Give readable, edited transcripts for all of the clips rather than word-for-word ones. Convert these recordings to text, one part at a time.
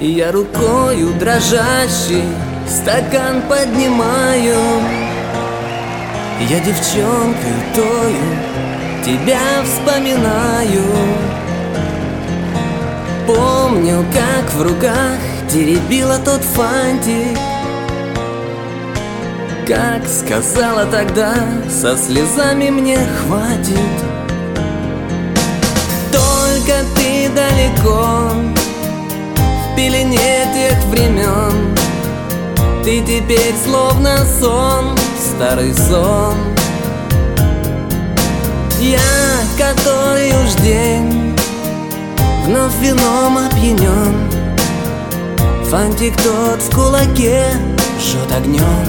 И я рукою дрожащей стакан поднимаю. Я девчонкой тою тебя вспоминаю. Помню, как в руках теребила тот фантик, как сказала тогда, со слезами мне хватит. Только ты далеко, в пелене тех времен. Ты теперь словно сон, старый сон. Я, который уж день вновь вином опьянен. Фантик тот в кулаке жжет огнем.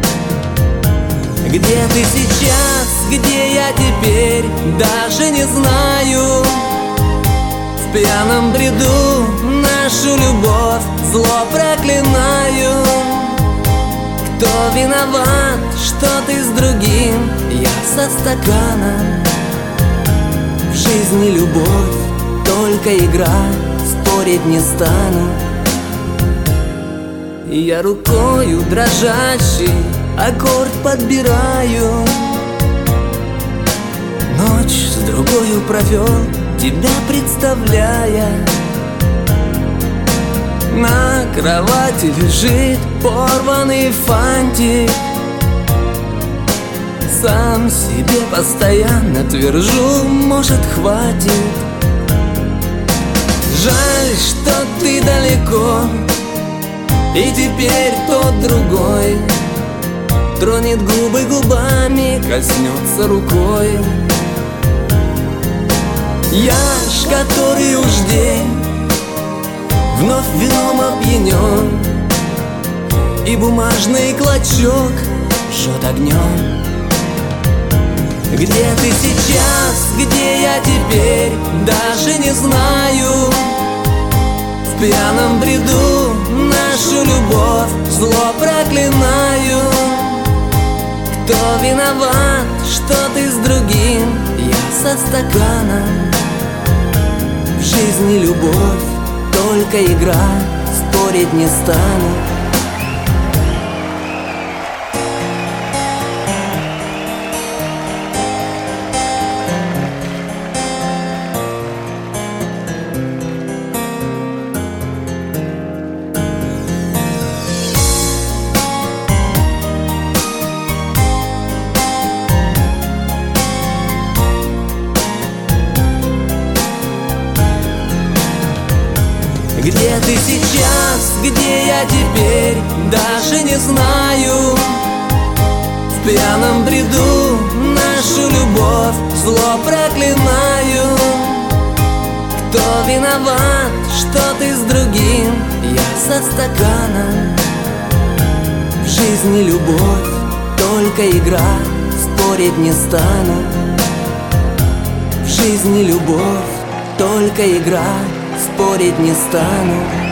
Где ты сейчас, где я теперь, даже не знаю. В пьяном бреду нашу любовь зло проклинаю. Кто виноват, что ты с другим, я со стаканом. В жизни любовь только игра, спорить не стану. И я рукою дрожащей аккорд подбираю. Ночь с другою провел, тебя представляя. На кровати лежит порванный фантик. Сам себе постоянно твержу, может, хватит. Жаль, что ты далеко, и теперь тот другой тронет губы губами, коснется рукой. Я ж, который уж день вновь вином опьянен, и бумажный клочок жжет огнем. Где ты сейчас, где я теперь, даже не знаю. В пьяном бреду нашу любовь зло проклинаю. Кто виноват, что ты с другим, я со стаканом. В жизни любовь только игра, спорить не стану. Где ты сейчас, где я теперь, даже не знаю. В пьяном бреду нашу любовь зло проклинаю. Кто виноват, что ты с другим, я со стаканом. В жизни любовь только игра, спорить не стану. В жизни любовь только игра, спорить не стану.